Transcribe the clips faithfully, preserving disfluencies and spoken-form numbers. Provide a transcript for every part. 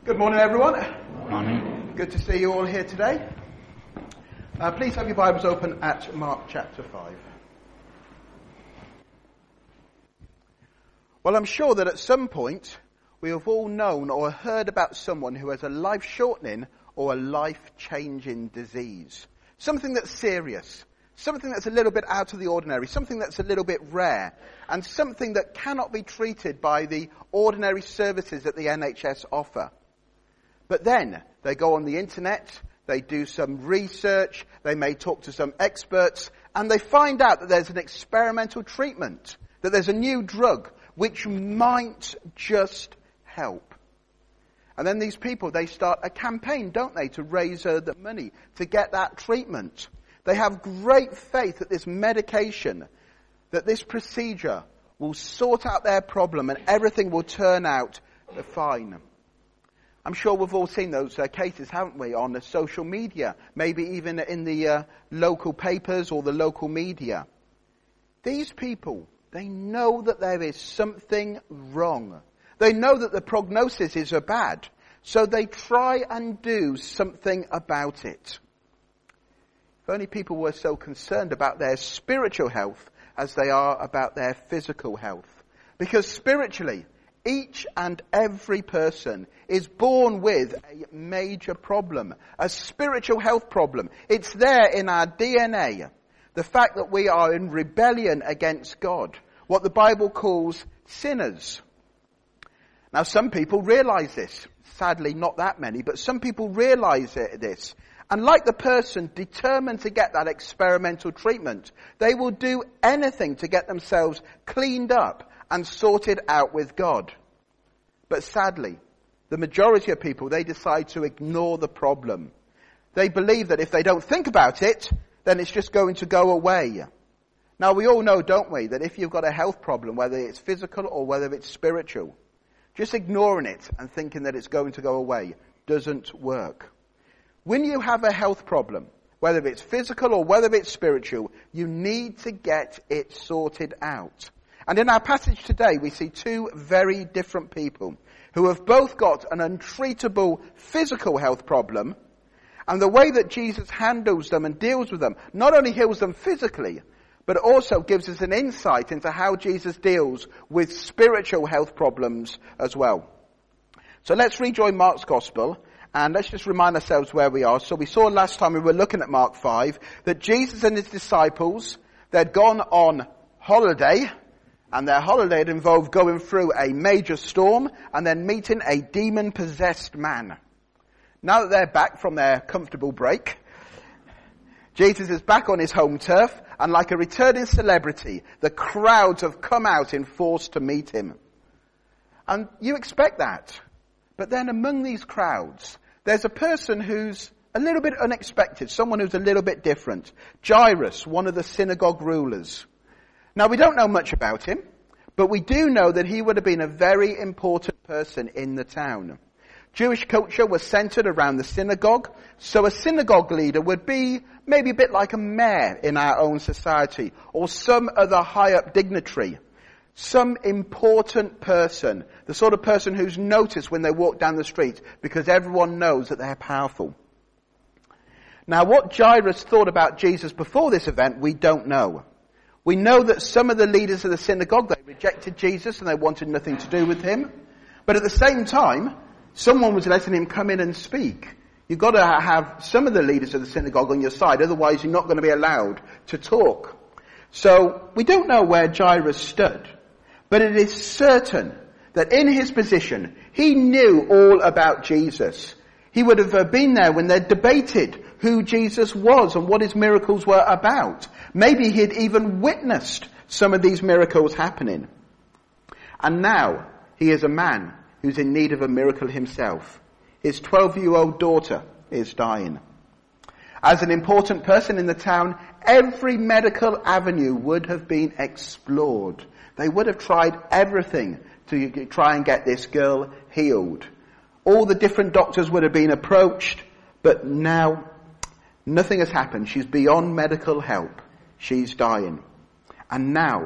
Good morning, everyone. Good morning. Good to see you all here today. Uh, please have your Bibles open at Mark chapter five. Well, I'm sure that at some point we have all known or heard about someone who has a life-shortening or a life-changing disease. Something that's serious, something that's a little bit out of the ordinary, something that's a little bit rare, and something that cannot be treated by the ordinary services that the N H S offer. But then they go on the internet, they do some research, they may talk to some experts, and they find out that there's an experimental treatment, that there's a new drug which might just help. And then these people, they start a campaign, don't they, to raise uh, the money to get that treatment. They have great faith that this medication, that this procedure will sort out their problem and everything will turn out fine. I'm sure we've all seen those uh, cases, haven't we, on the social media, maybe even in the uh, local papers or the local media. These people, they know that there is something wrong. They know that the prognosis is bad, so they try and do something about it. If only people were so concerned about their spiritual health as they are about their physical health. Because spiritually, each and every person is born with a major problem, a spiritual health problem. It's there in our D N A. The fact that we are in rebellion against God, what the Bible calls sinners. Now some people realize this. Sadly, not that many, but some people realize it, this. And like the person determined to get that experimental treatment, they will do anything to get themselves cleaned up and sorted out with God. But sadly, the majority of people, they decide to ignore the problem. They believe that if they don't think about it, then it's just going to go away. Now we all know, don't we, that if you've got a health problem, whether it's physical or whether it's spiritual, just ignoring it and thinking that it's going to go away doesn't work. When you have a health problem, whether it's physical or whether it's spiritual, you need to get it sorted out. And in our passage today, we see two very different people who have both got an untreatable physical health problem, and the way that Jesus handles them and deals with them not only heals them physically, but also gives us an insight into how Jesus deals with spiritual health problems as well. So let's rejoin Mark's Gospel, and let's just remind ourselves where we are. So we saw last time we were looking at Mark five, that Jesus and his disciples, they'd gone on holiday, and their holiday had involved going through a major storm and then meeting a demon-possessed man. Now that they're back from their comfortable break, Jesus is back on his home turf, and like a returning celebrity, the crowds have come out in force to meet him. And you expect that. But then among these crowds, there's a person who's a little bit unexpected, someone who's a little bit different. Jairus, one of the synagogue rulers. Now, we don't know much about him, but we do know that he would have been a very important person in the town. Jewish culture was centered around the synagogue, so a synagogue leader would be maybe a bit like a mayor in our own society, or some other high-up dignitary, some important person, the sort of person who's noticed when they walk down the street, because everyone knows that they're powerful. Now, what Jairus thought about Jesus before this event, we don't know. We know that some of the leaders of the synagogue, they rejected Jesus and they wanted nothing to do with him. But at the same time, someone was letting him come in and speak. You've got to have some of the leaders of the synagogue on your side, otherwise you're not going to be allowed to talk. So we don't know where Jairus stood, but it is certain that in his position, he knew all about Jesus. He would have been there when they debated who Jesus was and what his miracles were about. Maybe he'd even witnessed some of these miracles happening. And now he is a man who's in need of a miracle himself. His twelve-year-old daughter is dying. As an important person in the town, every medical avenue would have been explored. They would have tried everything to try and get this girl healed. All the different doctors would have been approached, but now nothing has happened. She's beyond medical help. She's dying. And now,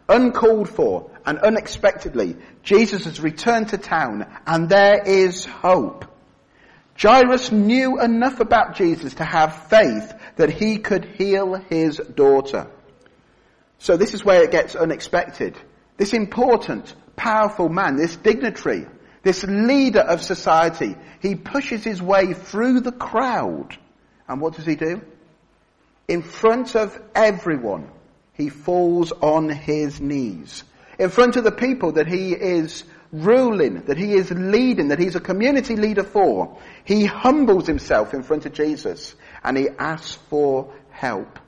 Uncalled for and unexpectedly, Jesus has returned to town and there is hope. Jairus knew enough about Jesus to have faith that he could heal his daughter. So this is where it gets unexpected. This important, powerful man, this dignitary, this leader of society, he pushes his way through the crowd. And what does he do? In front of everyone, he falls on his knees. In front of the people that he is ruling, that he is leading, that he's a community leader for, he humbles himself in front of Jesus and he asks for help.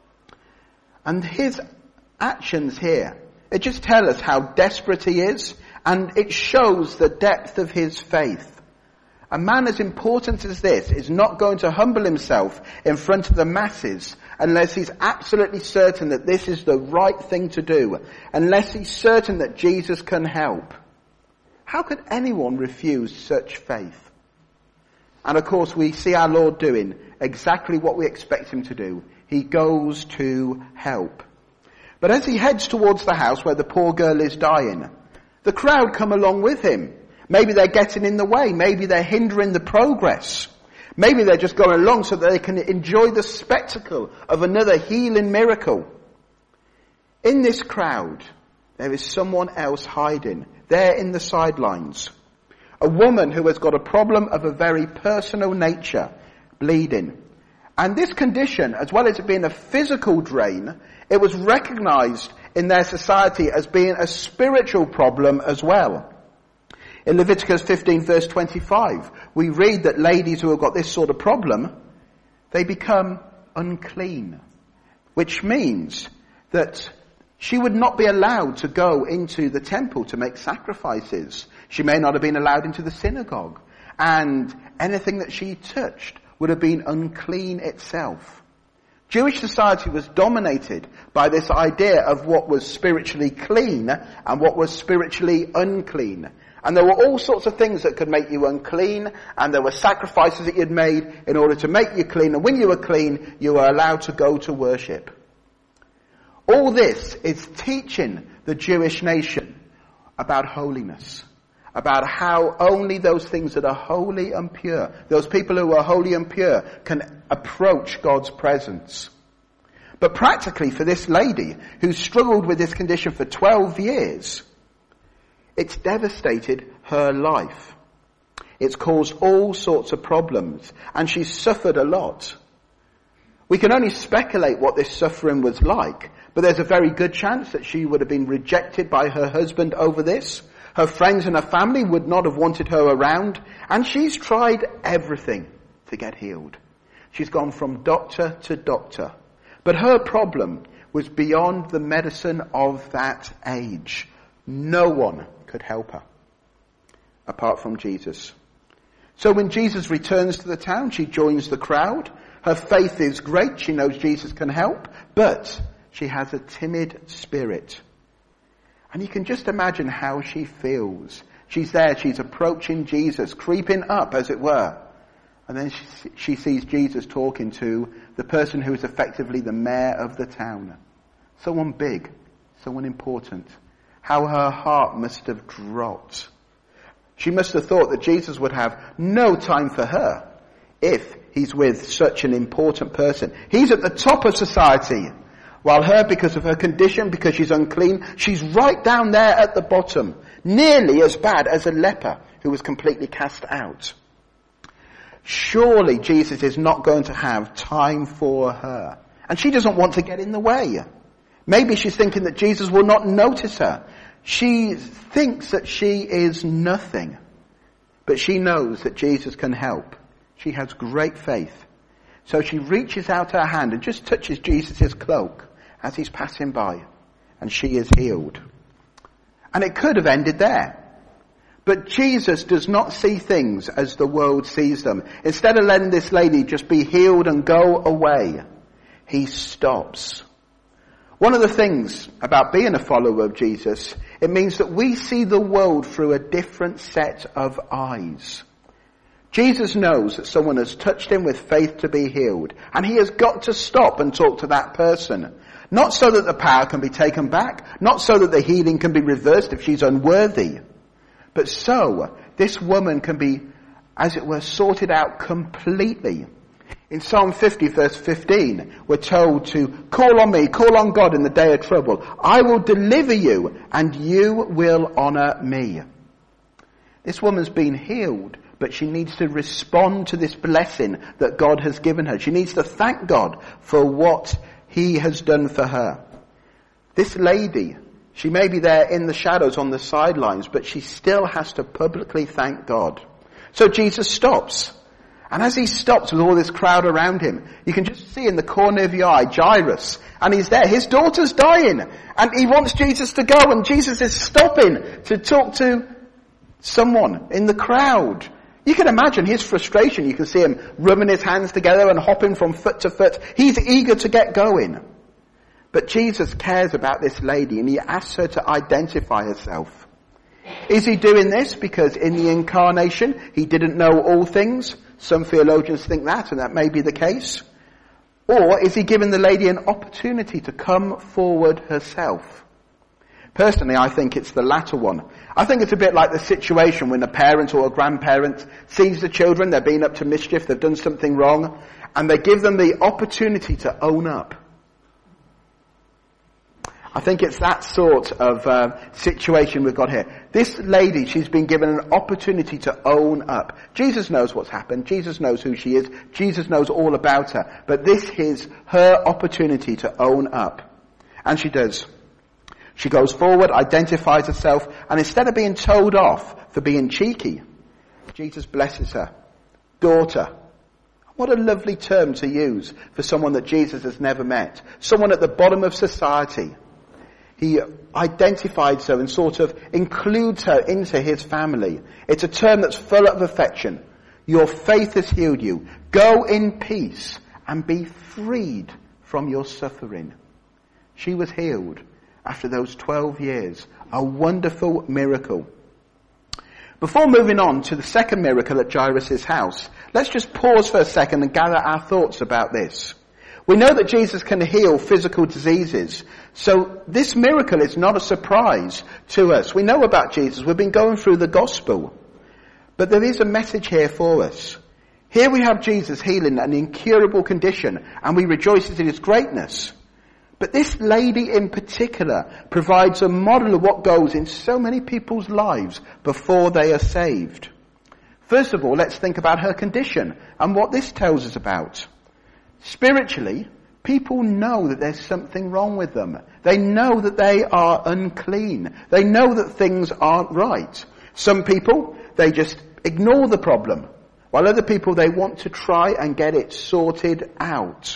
And his actions here, it just tell us how desperate he is, and it shows the depth of his faith. A man as important as this is not going to humble himself in front of the masses unless he's absolutely certain that this is the right thing to do, unless he's certain that Jesus can help. How could anyone refuse such faith? And of course we see our Lord doing exactly what we expect him to do. He goes to help. But as he heads towards the house where the poor girl is dying, the crowd come along with him. Maybe they're getting in the way. Maybe they're hindering the progress. Maybe they're just going along so that they can enjoy the spectacle of another healing miracle. In this crowd, there is someone else hiding, there in the sidelines. A woman who has got a problem of a very personal nature, bleeding. And this condition, as well as it being a physical drain, it was recognized in their society as being a spiritual problem as well. In Leviticus fifteen verse twenty-five, we read that ladies who have got this sort of problem, they become unclean. Which means that she would not be allowed to go into the temple to make sacrifices. She may not have been allowed into the synagogue. And anything that she touched would have been unclean itself. Jewish society was dominated by this idea of what was spiritually clean and what was spiritually unclean. And there were all sorts of things that could make you unclean, and there were sacrifices that you'd made in order to make you clean. And when you were clean, you were allowed to go to worship. All this is teaching the Jewish nation about holiness, about how only those things that are holy and pure, those people who are holy and pure, can approach God's presence. But practically for this lady who struggled with this condition for twelve years, it's devastated her life. It's caused all sorts of problems, and she's suffered a lot. We can only speculate what this suffering was like, but there's a very good chance that she would have been rejected by her husband over this. Her friends and her family would not have wanted her around, and she's tried everything to get healed. She's gone from doctor to doctor. But her problem was beyond the medicine of that age. No one could help her, apart from Jesus. So when Jesus returns to the town, she joins the crowd. Her faith is great. She knows Jesus can help, but she has a timid spirit. And you can just imagine how she feels. She's there, she's approaching Jesus, creeping up, as it were. And then she, she sees Jesus talking to the person who is effectively the mayor of the town. Someone big, someone important. How her heart must have dropped. She must have thought that Jesus would have no time for her if he's with such an important person. He's at the top of society, while her, because of her condition, because she's unclean, she's right down there at the bottom, nearly as bad as a leper who was completely cast out. Surely Jesus is not going to have time for her. And she doesn't want to get in the way. Maybe she's thinking that Jesus will not notice her. She thinks that she is nothing. But she knows that Jesus can help. She has great faith. So she reaches out her hand and just touches Jesus' cloak as he's passing by. And she is healed. And it could have ended there. But Jesus does not see things as the world sees them. Instead of letting this lady just be healed and go away, he stops. One of the things about being a follower of Jesus, it means that we see the world through a different set of eyes. Jesus knows that someone has touched him with faith to be healed, and he has got to stop and talk to that person. Not so that the power can be taken back, not so that the healing can be reversed if she's unworthy, but so this woman can be, as it were, sorted out completely. In Psalm fifty verse fifteen, we're told to call on me, call on God in the day of trouble. I will deliver you and you will honor me. This woman's been healed, but she needs to respond to this blessing that God has given her. She needs to thank God for what he has done for her. This lady, she may be there in the shadows on the sidelines, but she still has to publicly thank God. So Jesus stops. And as he stops with all this crowd around him, you can just see in the corner of your eye Jairus. And he's there. His daughter's dying. And he wants Jesus to go. And Jesus is stopping to talk to someone in the crowd. You can imagine his frustration. You can see him rubbing his hands together and hopping from foot to foot. He's eager to get going. But Jesus cares about this lady and he asks her to identify herself. Is he doing this because in the incarnation he didn't know all things? Some theologians think that, and that may be the case. Or is he giving the lady an opportunity to come forward herself? Personally, I think it's the latter one. I think it's a bit like the situation when a parent or a grandparent sees the children, they're being up to mischief, they've done something wrong, and they give them the opportunity to own up. I think it's that sort of uh, situation we've got here. This lady, she's been given an opportunity to own up. Jesus knows what's happened. Jesus knows who she is. Jesus knows all about her. But this is her opportunity to own up. And she does. She goes forward, identifies herself, and instead of being told off for being cheeky, Jesus blesses her. Daughter. What a lovely term to use for someone that Jesus has never met. Someone at the bottom of society. He identifies her and sort of includes her into his family. It's a term that's full of affection. Your faith has healed you. Go in peace and be freed from your suffering. She was healed after those twelve years. A wonderful miracle. Before moving on to the second miracle at Jairus' house, let's just pause for a second and gather our thoughts about this. We know that Jesus can heal physical diseases, so this miracle is not a surprise to us. We know about Jesus. We've been going through the gospel. But there is a message here for us. Here we have Jesus healing an incurable condition, and we rejoice at his greatness. But this lady in particular provides a model of what goes in so many people's lives before they are saved. First of all, let's think about her condition and what this tells us about. Spiritually, people know that there's something wrong with them. They know that they are unclean. They know that things aren't right. Some people, they just ignore the problem, while other people, they want to try and get it sorted out.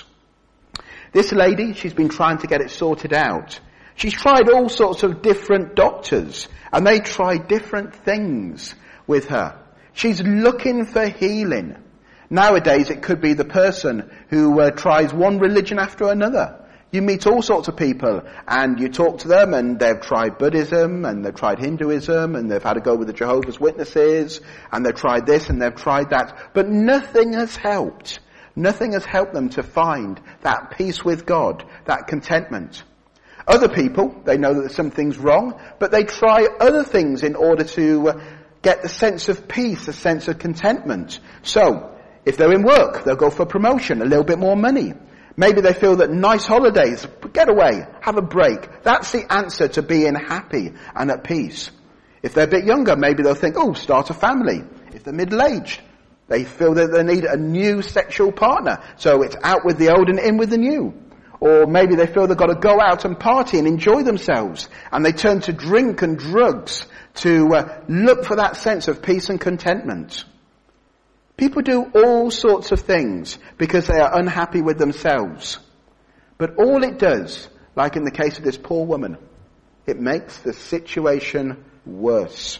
This lady, she's been trying to get it sorted out. She's tried all sorts of different doctors, and they try different things with her. She's looking for healing. Nowadays, it could be the person who uh, tries one religion after another. You meet all sorts of people, and you talk to them, and they've tried Buddhism, and they've tried Hinduism, and they've had to go with the Jehovah's Witnesses, and they've tried this, and they've tried that. But nothing has helped. Nothing has helped them to find that peace with God, that contentment. Other people, they know that something's wrong, but they try other things in order to uh, get the sense of peace, a sense of contentment. So, if they're in work, they'll go for promotion, a little bit more money. Maybe they feel that nice holidays, get away, have a break. That's the answer to being happy and at peace. If they're a bit younger, maybe they'll think, oh, start a family. If they're middle-aged, they feel that they need a new sexual partner. So it's out with the old and in with the new. Or maybe they feel they've got to go out and party and enjoy themselves. And they turn to drink and drugs to uh, look for that sense of peace and contentment. People do all sorts of things because they are unhappy with themselves. But all it does, like in the case of this poor woman, it makes the situation worse.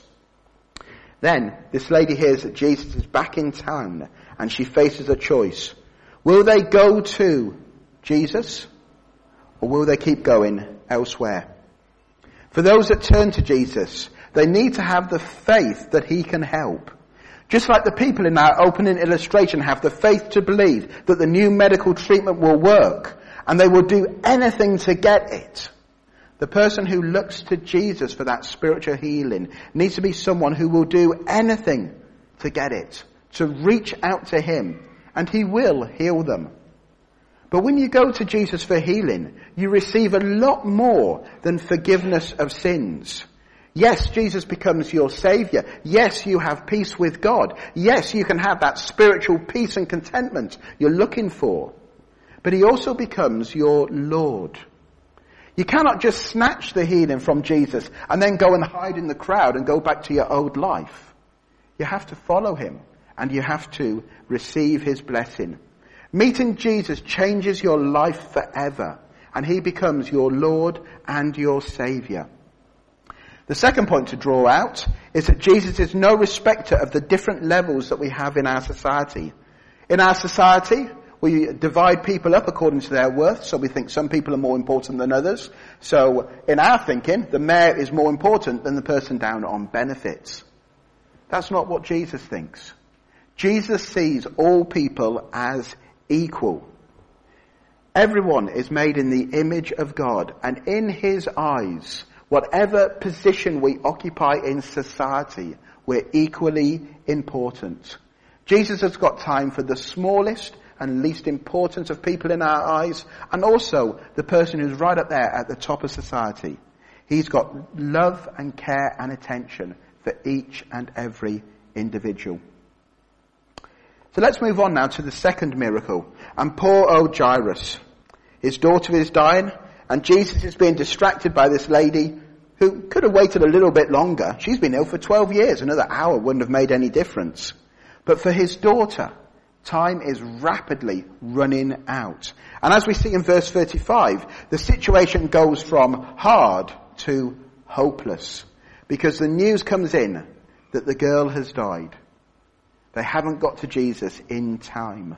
Then, this lady hears that Jesus is back in town and she faces a choice. Will they go to Jesus or will they keep going elsewhere? For those that turn to Jesus, they need to have the faith that he can help. Just like the people in our opening illustration have the faith to believe that the new medical treatment will work, and they will do anything to get it. The person who looks to Jesus for that spiritual healing needs to be someone who will do anything to get it, to reach out to him, and he will heal them. But when you go to Jesus for healing, you receive a lot more than forgiveness of sins. Yes, Jesus becomes your Saviour. Yes, you have peace with God. Yes, you can have that spiritual peace and contentment you're looking for. But he also becomes your Lord. You cannot just snatch the healing from Jesus and then go and hide in the crowd and go back to your old life. You have to follow him and you have to receive his blessing. Meeting Jesus changes your life forever, and he becomes your Lord and your Saviour. The second point to draw out is that Jesus is no respecter of the different levels that we have in our society. In our society, we divide people up according to their worth, so we think some people are more important than others. So in our thinking, the mayor is more important than the person down on benefits. That's not what Jesus thinks. Jesus sees all people as equal. Everyone is made in the image of God, and in his eyes, whatever position we occupy in society, we're equally important. Jesus has got time for the smallest and least important of people in our eyes, and also the person who's right up there at the top of society. He's got love and care and attention for each and every individual. So let's move on now to the second miracle. And poor old Jairus. His daughter is dying, and Jesus is being distracted by this lady who could have waited a little bit longer. She's been ill for twelve years. Another hour wouldn't have made any difference. But for his daughter, time is rapidly running out. And as we see in verse thirty-five, the situation goes from hard to hopeless, because the news comes in that the girl has died. They haven't got to Jesus in time.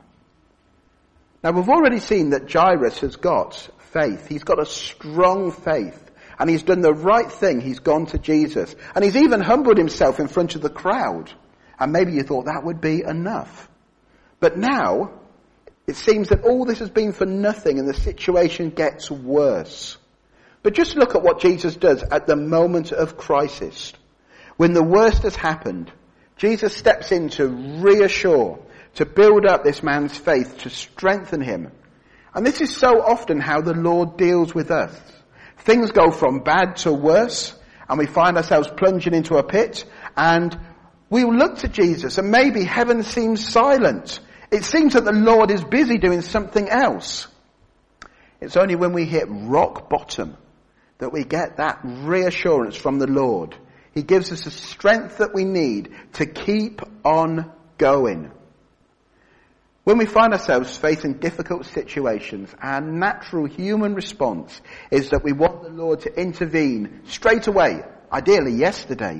Now we've already seen that Jairus has got faith. He's got a strong faith. And he's done the right thing. He's gone to Jesus. And he's even humbled himself in front of the crowd. And maybe you thought that would be enough. But now, it seems that all this has been for nothing and the situation gets worse. But just look at what Jesus does at the moment of crisis. When the worst has happened, Jesus steps in to reassure, to build up this man's faith, to strengthen him. And this is so often how the Lord deals with us. Things go from bad to worse, and we find ourselves plunging into a pit, and we look to Jesus, and maybe heaven seems silent. It seems that the Lord is busy doing something else. It's only when we hit rock bottom that we get that reassurance from the Lord. He gives us the strength that we need to keep on going. When we find ourselves facing difficult situations, our natural human response is that we want the Lord to intervene straight away, ideally yesterday.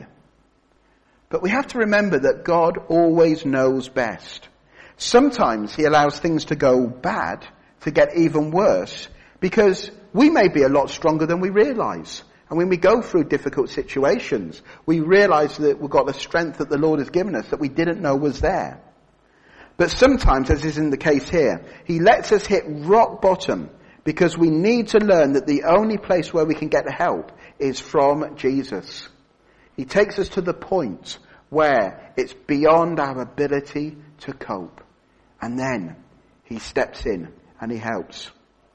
But we have to remember that God always knows best. Sometimes he allows things to go bad, to get even worse, because we may be a lot stronger than we realize. And when we go through difficult situations, we realize that we've got the strength that the Lord has given us that we didn't know was there. But sometimes, as is in the case here, he lets us hit rock bottom because we need to learn that the only place where we can get help is from Jesus. He takes us to the point where it's beyond our ability to cope. And then he steps in and he helps.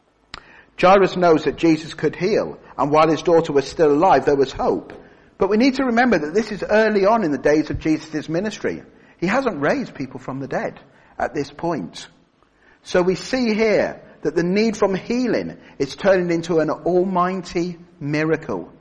Jairus knows that Jesus could heal, and while his daughter was still alive, there was hope. But we need to remember that this is early on in the days of Jesus' ministry. He hasn't raised people from the dead at this point. So we see here that the need from healing is turning into an almighty miracle.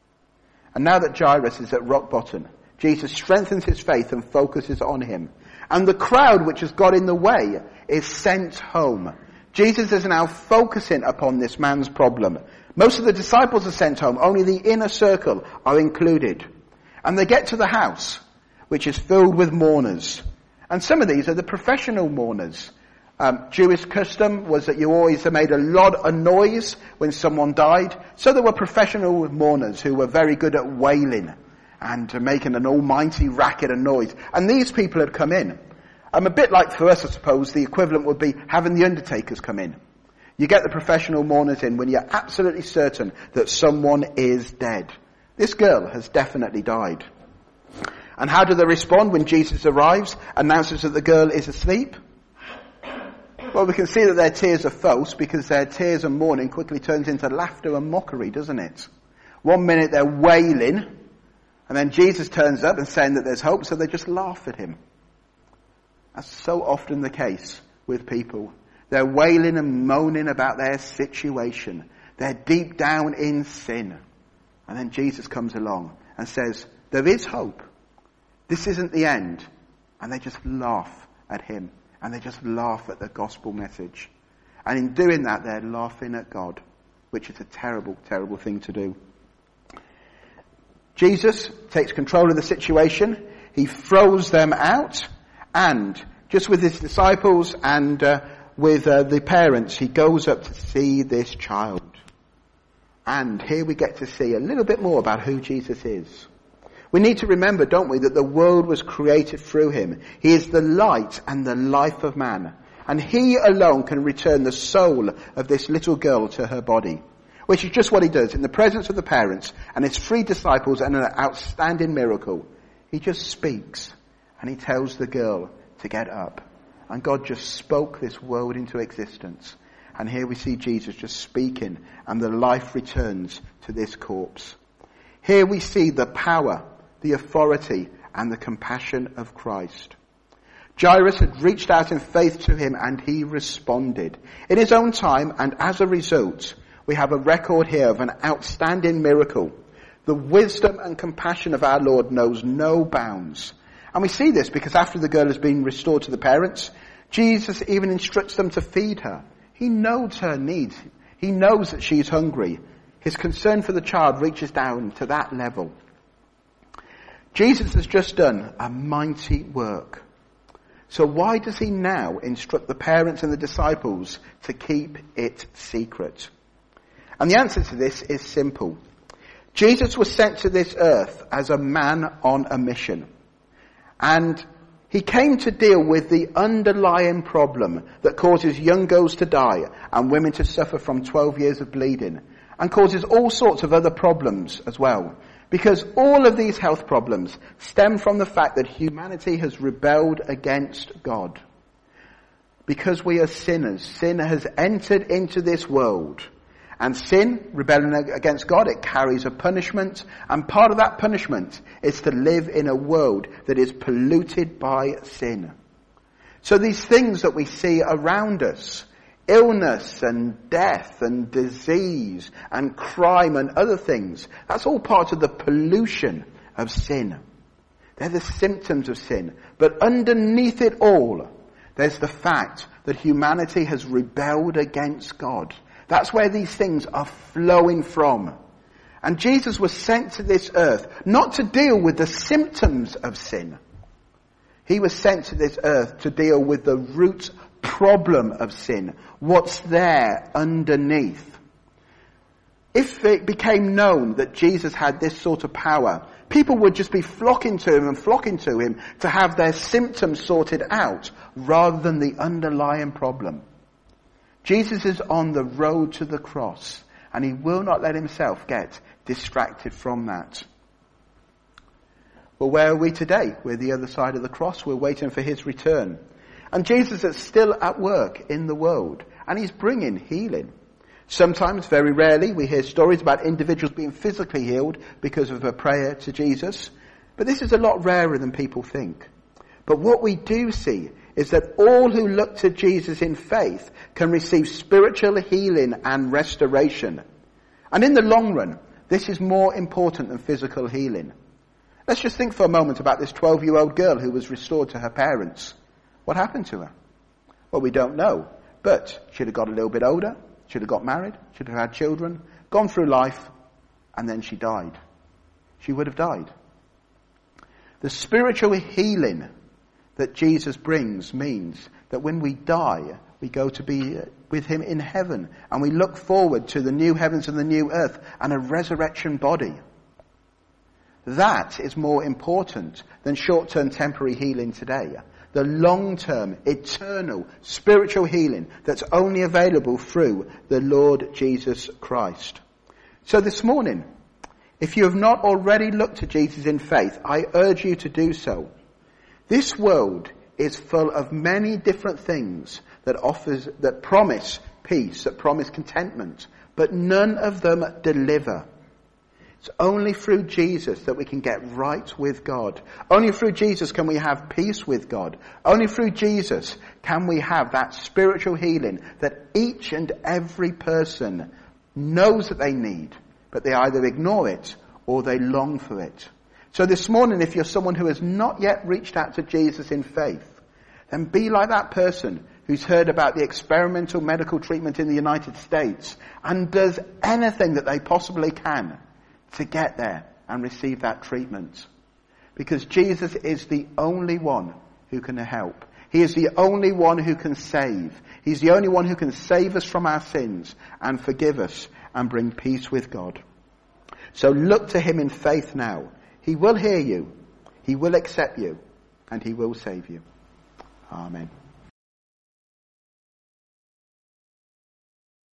And now that Jairus is at rock bottom, Jesus strengthens his faith and focuses on him. And the crowd which has got in the way is sent home. Jesus is now focusing upon this man's problem. Most of the disciples are sent home. Only the inner circle are included. And they get to the house, which is filled with mourners. And some of these are the professional mourners. Um, Jewish custom was that you always made a lot of noise when someone died. So there were professional mourners who were very good at wailing and making an almighty racket and noise. And these people had come in. Um, a bit like for us, I suppose, the equivalent would be having the undertakers come in. You get the professional mourners in when you're absolutely certain that someone is dead. This girl has definitely died. And how do they respond when Jesus arrives, announces that the girl is asleep? Well, we can see that their tears are false, because their tears and mourning quickly turns into laughter and mockery, doesn't it? One minute they're wailing, and then Jesus turns up and saying that there's hope, so they just laugh at him. That's so often the case with people. They're wailing and moaning about their situation. They're deep down in sin. And then Jesus comes along and says, there is hope. This isn't the end. And they just laugh at him. And they just laugh at the gospel message. And in doing that, they're laughing at God, which is a terrible, terrible thing to do. Jesus takes control of the situation. He throws them out. And just with his disciples and uh, with uh, the parents, he goes up to see this child. And here we get to see a little bit more about who Jesus is. We need to remember, don't we, that the world was created through him. He is the light and the life of man. And he alone can return the soul of this little girl to her body. Which is just what he does in the presence of the parents and his three disciples, and an outstanding miracle. He just speaks and he tells the girl to get up. And God just spoke this world into existence. And here we see Jesus just speaking, and the life returns to this corpse. Here we see the power, the authority, and the compassion of Christ. Jairus had reached out in faith to him, and he responded in his own time, and as a result, we have a record here of an outstanding miracle. The wisdom and compassion of our Lord knows no bounds. And we see this because after the girl has been restored to the parents, Jesus even instructs them to feed her. He knows her needs. He knows that she's hungry. His concern for the child reaches down to that level. Jesus has just done a mighty work. So why does he now instruct the parents and the disciples to keep it secret? And the answer to this is simple. Jesus was sent to this earth as a man on a mission. And he came to deal with the underlying problem that causes young girls to die and women to suffer from twelve years of bleeding, and causes all sorts of other problems as well. Because all of these health problems stem from the fact that humanity has rebelled against God. Because we are sinners, sin has entered into this world. And sin, rebelling against God, it carries a punishment. And part of that punishment is to live in a world that is polluted by sin. So these things that we see around us, illness and death and disease and crime and other things, that's all part of the pollution of sin. They're the symptoms of sin. But underneath it all, there's the fact that humanity has rebelled against God. That's where these things are flowing from. And Jesus was sent to this earth not to deal with the symptoms of sin. He was sent to this earth to deal with the root problem of sin. What's there underneath? If it became known that Jesus had this sort of power, people would just be flocking to him and flocking to him to have their symptoms sorted out rather than the underlying problem. Jesus is on the road to the cross, and he will not let himself get distracted from that. But where are we today? We're the other side of the cross. We're waiting for his return. And Jesus is still at work in the world, and he's bringing healing. Sometimes, very rarely, we hear stories about individuals being physically healed because of a prayer to Jesus. But this is a lot rarer than people think. But what we do see is that all who look to Jesus in faith can receive spiritual healing and restoration. And in the long run, this is more important than physical healing. Let's just think for a moment about this twelve-year-old girl who was restored to her parents. What happened to her? Well, we don't know. But she'd have got a little bit older, she'd have got married, she'd have had children, gone through life, and then she died. She would have died. The spiritual healing that Jesus brings means that when we die, we go to be with him in heaven, and we look forward to the new heavens and the new earth and a resurrection body. That is more important than short-term temporary healing today. the long-term, eternal, spiritual healing that's only available through the Lord Jesus Christ. So this morning, if you have not already looked to Jesus in faith, I urge you to do so. This world is full of many different things that offers, that promise peace, that promise contentment, but none of them deliver. It's only through Jesus that we can get right with God. Only through Jesus can we have peace with God. Only through Jesus can we have that spiritual healing that each and every person knows that they need, but they either ignore it or they long for it. So this morning, if you're someone who has not yet reached out to Jesus in faith, then be like that person who's heard about the experimental medical treatment in the United States and does anything that they possibly can to get there and receive that treatment. Because Jesus is the only one who can help. He is the only one who can save. He's the only one who can save us from our sins and forgive us and bring peace with God. So look to him in faith now. He will hear you, he will accept you, and he will save you. Amen.